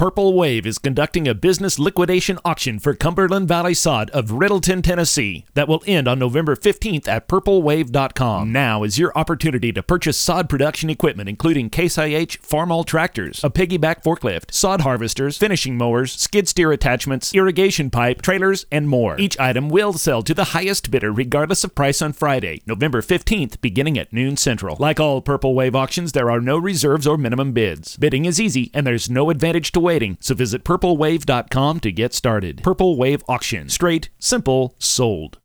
Purple Wave is conducting a business liquidation auction for Cumberland Valley Sod of Riddleton, Tennessee that will end on November 15th at purplewave.com. Now is your opportunity to purchase sod production equipment including Case IH Farmall tractors, a piggyback forklift, sod harvesters, finishing mowers, skid steer attachments, irrigation pipe, trailers, and more. Each item will sell to the highest bidder regardless of price on Friday, November 15th, beginning at noon Central. Like all Purple Wave auctions, there are no reserves or minimum bids. Bidding is easy and there's no advantage to waiting, so visit purplewave.com to get started. Purple Wave Auction. Straight, simple, sold.